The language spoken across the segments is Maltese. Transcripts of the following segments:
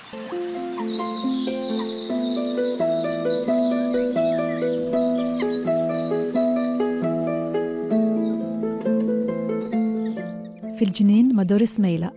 في الجنين مع دوريس ميلا.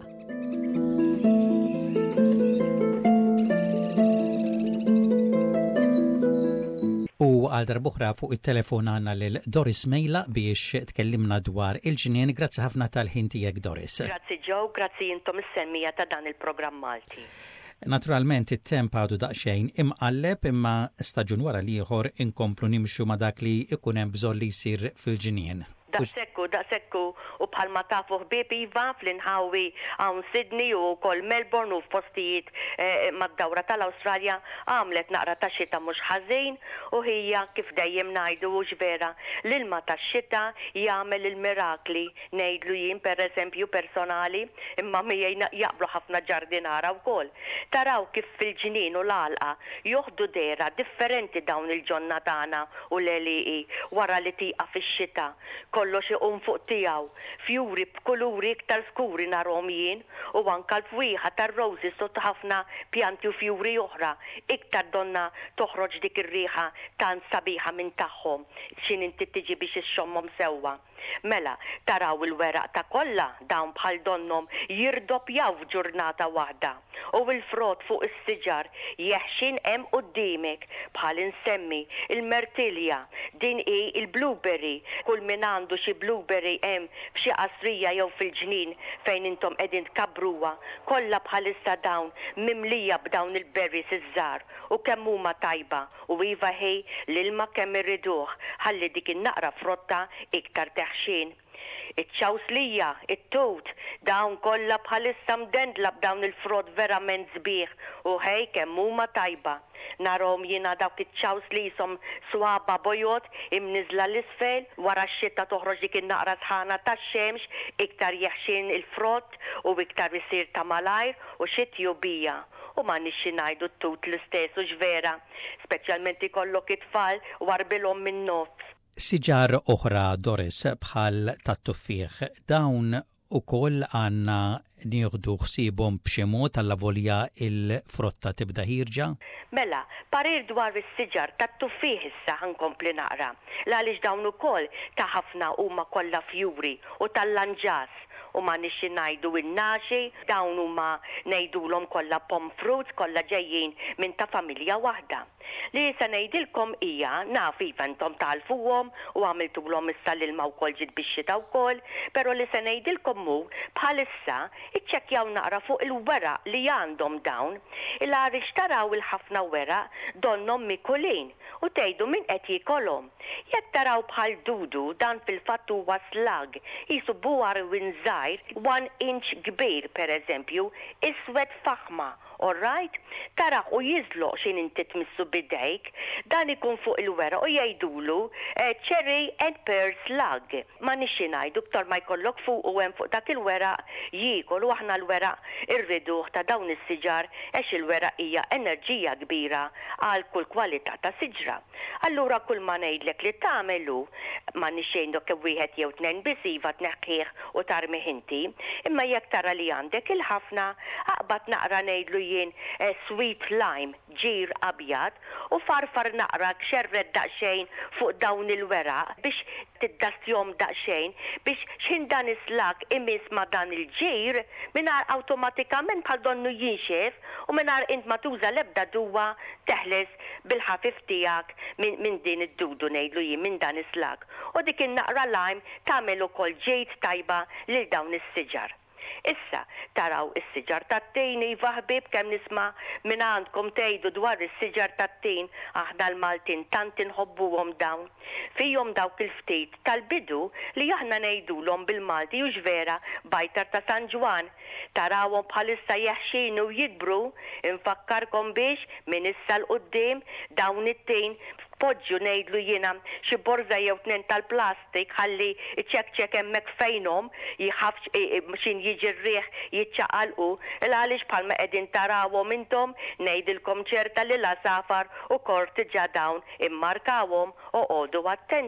وقال darbuħra fuq il-telefon għanna l-Doris Mejla biex tkellimna dwar il-ġnien. Grazzi ħafna tal-ħin tiegħek, Doris. Grazzi Joe, grazzi intom is-semmija ta' dan il-programm Malti. Naturalment it-temp għadu daqsxejn imqalleb imma staġun wara l-ieħor inkomplu nimxu ma' dak li ikun hemm bżonn li jsir fil-ġnien. Daqsekku u bħalma tafu ħbieb iva fl-inħawi għawn Sydney u kol Melbourne u f'postijiet mad-dawra tal-Awstralja għamlet naqra ta' xita mhux ħażin u hija kif dejjem ngħidu u ġvera l-ilma tax-xita jagħmel il-mirakli ngħidlu jien pereżempju personali imma miegħi jaqblu ħafna ġardinara wkoll. Taraw kif fil-ġnien u l-għalqa joħdu dera differenti dawn il-ġonna tagħna u l-eliqi wara li tieqa fix-xita. Kollox iqum fuq tiegħu, fjuri b'kuluri iktar skuri narhom jien u anke l-fwieħa tar-roses sotto ħafna pjanti u fjuri oħra, iktar donna toħroġ dik ir-riħa tant sabiħa minn tagħhom x'in inti tiġi biex ixxommhom sewwa. Mela, taraw il-weraq ta' kollha dawn bħal donnom jirdoppjaw f'ġurnata waħda u l-frott fuq is-siġar jeħxin hemm quddiemek bħal insemmi il-mertilja, din hi il-blueberry, kull min għandu xi blueberry hemm f'xi qasrija jew fil-ġnien fejn intom qegħdin tkabruha, kollha bħalissa dawn mimlija b'dawn il-berries iż-żgħar u kemm huma tajba u iva ħej l-ilma kemm irriduh ħalli dik in-naqra frotta iktar teħxin. Iċ-ċawslija, it-tut, dawn kollha bħalissa mdendla b'dawn il-frott verament sbieħ u ħej kemm huma tajba. Narhom jiena dawk iċ-ċawslisom swaba bojot imniżla l-isfel wara x-xita toħroġ dik in-naqra sħana tax-xemx iktar jeħxin il-frott u iktar isir ta' malajr u xi tjubija. U ma nixxi ngħidu t-tut l-istess u ġvera, speċjalment ikollok it-tfal warbilhom min-nofs. Siġar oħra, Doris, bħal tat-tuffieħ, dawn ukoll għandna nieħdu ħsiebhom b'xi mod tal-avolja il-frotta tibda ħirġa? Mela, parir dwar is-siġar tat-tuffieħ issa ħankompli naqra. Għaliex dawn ukoll ta' ħafna huma kollha fjuri u tal-lanġas. U ma nixxi ngħidu in-naxi, dawn huma ngħidulhom kollha pom fruits kollha ġejjin minn ta' familja waħda. Li se ngħidilkom hija naf iva intom talfuhom u għamiltulhom issa l-ilma wkoll ġiet bix-xita wkoll, però li se ngħidilkom hu bħalissa iċċekkjaw naqra fuq il-weraq li għandhom dawn. Il-għarix taraw il-ħafna weraq donnom mikulin u tgħidu min qed jikolhom. Jekk taraw bħal dudu dan fil-fatt huwa slag, qisu buwar winżajr 1 inch kbir pereżempju, iswed faħma. All right? Tara u jizloq xin inti tmissu bidejk, dan ikun fuq il-wera u jgħidulu cherry and pear slug. Ma nixxi ngħidu ktar ma jkollok fuq u hemm fuq dak il-wera jiekol u aħna l-wera irriduh ta' dawn is-siġar għax il-wera hija enerġija kbira għal kull kwalità ta' siġra. Allura kull ma ngħidlek li tagħmelu ma nixxi ngħidlek wieħed jew tnejn biss iva tneħħih u tarmih inti, imma jekk tara li għandek il-ħafna aqbad naqra ngħidlu jien sweet lime, ġir abjad u farfar naqra kxerred daqsxejn fuq dawn il-weraq biex tiddastjom daqsxejn biex x'in dan islak imis ma dan il-ġir mingħajr awtomatikament bħal donnu jinxef u mingħajr int ma tuża l-ebda duwa teħles bil-ħafif tiegħek minn din id-dudu ngħidlu jien minn dan islak. U dik in-naqra lime tagħmel ukoll ġejt tajba lil dawn is-siġar. Issa, taraw is-siġar tat-tejn iva ħbieb kemm nisma' minn għandkom tgħidu dwar is-siġar tat-tejn aħna l-Maltin tant inħobbuhom dawn. Fihom dawk il-ftit tal-bidu li aħna ngħidulhom bil-Malti u ġvera bajtar ta' San Ġwan. Tarawhom bħalissa jeħxin u jikbru, infakkarkom biex minn issa l-qudiem dawn it-tejn poġġu ngħidlu jiena xi borża jew tnejn tal-plastik ħalli iċċekkċek hemmhekk fejnhom jħaffx x'in jiġi r-riħ jiċċaqalqu għaliex bħalma qegħdin tarawhom intom ngħidilkom ċerta li la safar u kortiġa dawn immarkawhom u qogħdu attenti.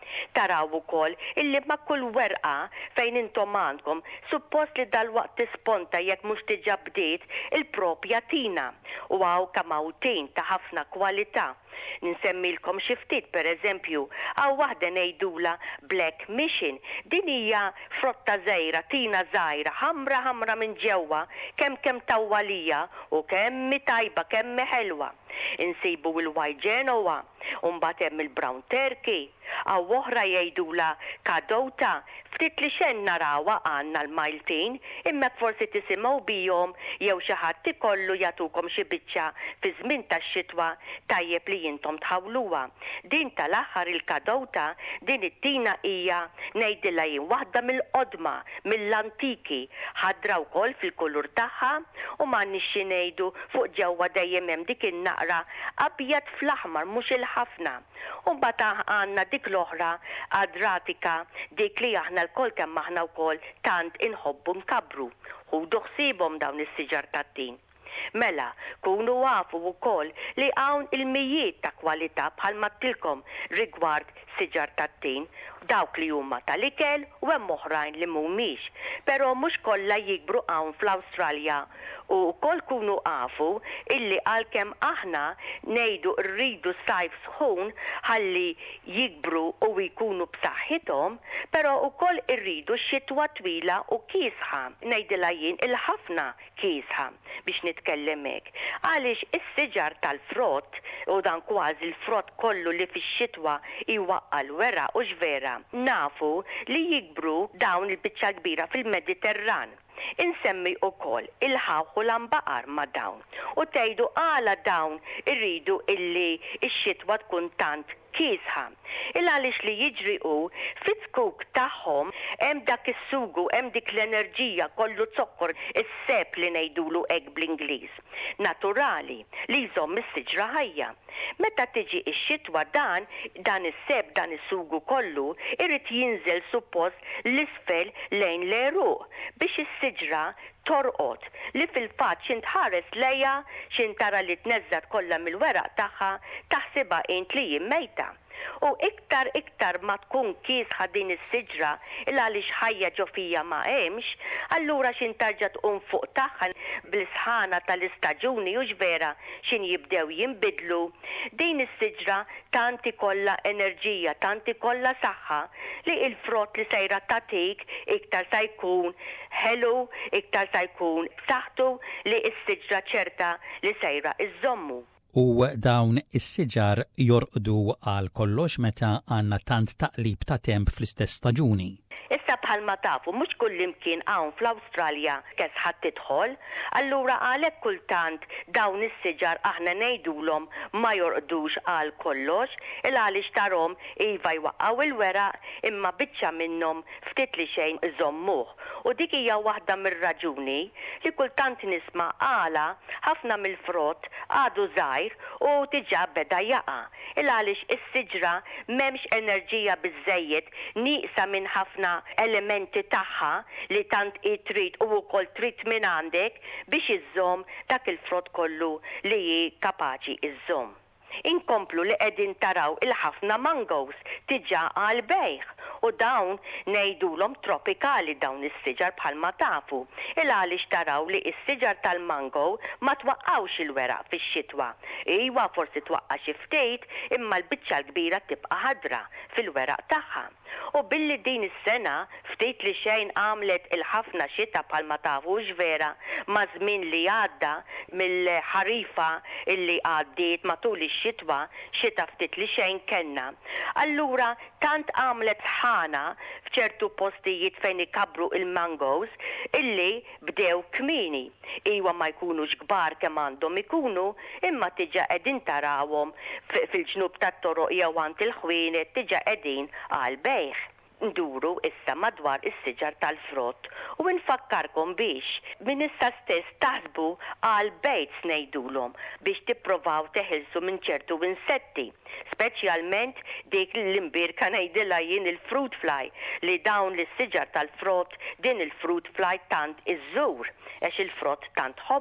Taraw ukoll illi ma' kull werqa fejn intom għandkom suppost li dal-waqt tisponta jekk mhux diġà bdiet il-propja tina u għaw kamawtejn ta' ħafna kwalità. Ninsemmilkom xi ftit pereżempju għaw waħda ngħidula Black Mission. Din hija frotta żgħira, tina żgħira, ħamra minn ġewwa, kemm tawwalija u kemm tajba, kemm ħelwa. Insibu il-White Genoa, u mbagħad hemm il-Brown Turkey, għaw oħra jgħidula Kadota, ftit li xejn narawha għandna l-Maltin, imma forsi tisimgħu bihom jew xi ħadd ikollu jagħtukom xi biċċa fi żmien tax-xitwa tajjeb li intom tħawluha. Din tal-aħħar il-Kadota, din it-tina hija ngħidilha jien waħda mill-qodma, mill-antiki, ħadra wkoll fil-kulur tagħha u m'għandniex xi ngħidu fuq ġewwa dejjem hemm dik in-naqra abjad fl-aħmar mhux il-ħafna. U mbagħad għandna dik l-oħra Adratika, dik li aħna l-kol kemm aħna wkoll tant inħobbu nkabru. Ħudu ħsiebhom dawn is-siġar tat-tin. Mela, kunu għafu wkoll li hawn il-mijiet ta' kwalità bħalma tilkom rigward siġar tat-tin, dawk li huma tal-ikel u hemm oħrajn li mhumiex. Però mhux kollha jikbru hawn fl-Awstralja u wkoll kunu għafu illi għalkemm aħna ngħidu rridu sajf sħun ħalli jikbru u jkunu b'saħħithom, però wkoll irridu xitwa twila u kiesħa. Ngħidilha jien il-ħafna kiesħa biex nitkellem hekk. Għaliex is-siġar tal-frott u dan kważi l-frott kollu li fix-xitwa iwaqqa l-wera u x'vera. Nafu li jikbru dawn il-biċċa kbira fil-Mediterran. Insemmi ukoll il-ħawħ u l-ambaqar ma' dawn. U tgħidu għala dawn irridu illi x-xitwa tkun tant kiesħa. Għaliex li jiġri u fit-skuk tagħhom hemm dak is-sugu, hemm dik l-enerġija kollu zokkor, is-seb li ngħidulu hekk bl-Ingliż. Naturali li jżomm is-siġra ħajja. Meta tiġi x-xitwa dan is-seb, dan is-sugu kollu irid jinżel suppost l-isfel lejn l-eruq biex is-siġra torqod li fil-fatt xintħares lejha xintara li tneżżat kollha mill-weraq tagħha taħsibha int li jimmejta. U iktar ma tkun kiesħa din is-siġra il għaliex ħajja ġofija ma hemmx, allura xintarġa tqum fuq tagħha bl-isħana tal-istaġuni u x'vera xin jibdew jinbidlu. Din is-siġra tanti kollha enerġija, tanti kollha saħħa li il-frott li sejra tatik iktar sa jkun ħelu, iktar sa jkun b'saħħtu li s-siġra ċerta li sejra iżommu. U dawn is-siġar jorqdu għal kollox meta għandna tant taqlib ta' temp fl-istess staġuni. Issa bħalma tafu mhux kull imkien hawn fl-Awstralja kesħat tidħol, allura għalhekk kultant dawn is-siġar aħna ngħidulhom ma jorqdux għal kollox, il għaliex tarhom iva jwaqgħu il-weraq imma biċċa minnhom ftit li xejn iżommuh. U dik hija waħda mir-raġuni li kultant nisma' għala ħafna mill-frott għadu żgħir u diġà beda jaqa'. Il għaliex is-siġra m'hemmx enerġija biżżejjed nieqsa minn ħafna elementi tagħha li tant trid u wkoll trid minn għandek biex iżżomm dak il-frott kollu li hi kapaċi iżżomm. Inkomplu li qegħdin taraw il-ħafna mangoes diġà għal bejħ u dawn ngħidulhom tropikali dawn is-siġar bħalma tafu. Il għaliex taraw li s-siġar tal-mango ma twaqqawx il-weraq fix-xitwa. Iwa forsi twaqqa xi ftit imma l-biċċa l-kbira tibqa' ħadra fil-weraq tagħha. U billi din is-sena ftit li xejn għamlet il-ħafna xita bħalma tafu x'vera ma' żmien li għadda mill-ħarifa illi għaddiet matul ix-xitwa xita ftit li xejn kenna. Allura tant għamlet ħana f'ċertu postijiet fejn ikabru il-mangoes illi bdew kmini. Iwa ma jkunux kbar kemm għandhom ikunu imma tiġa qegħdin tarawhom fil-ġnub tat-toroq jew għand il-ħwienet tiġa qegħdin għal bejħ. Nduru issa madwar is-siġar tal-frott u nfakkarkom biex min issa stess taħsbu għal bejts ngħidulhom biex tipprovaw teħilsu minn ċertu insetti, speċjalment dik l-imbirka ngħidilha jien il-fruit fly li dawn l-siġar tal-frott din il-fruit fly tant iżżur għax il-frott tant ħobbu.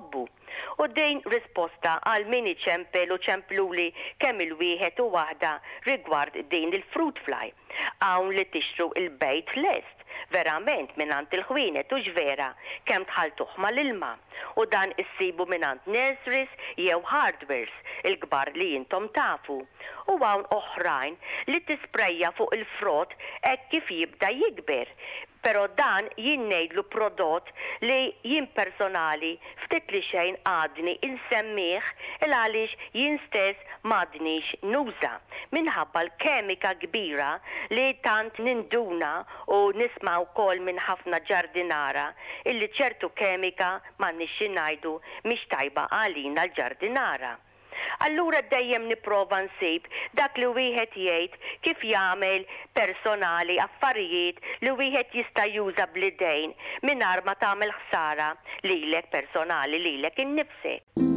U dejn risposta għal min iċempel u ċempluli kemm il-wieħed u waħda rigward din il-fruit fly. Hawn li tixtru il-bejt lest, verament minant il-ħwienet u ġvera kemm tħaltuh mal-ilma. U dan issibu minant nurseries jew hardwares il-kbar li jintom tafu. U hawn oħrajn li tisprejja fuq il-frott hekk kif jibda jikber. Pero dan jinnejdlu prodott li jien personali ftit li xejn għadni insemmih il-għalix jien stess madnix nuża minħabba l-kemika kbira li tant ninduna u nismaw kol minn ħafna ġardinara illi ċertu kemika m'għandniex ngħidu mhix tajba għalina l-ġardinara. Allura dejjem niprova nsib dak li wieħed jgħid kif jagħmel personali affarijiet li wieħed jista' juża bl-idejn mingħajr ma tagħmel ħsara lilek personali lilek innifsek.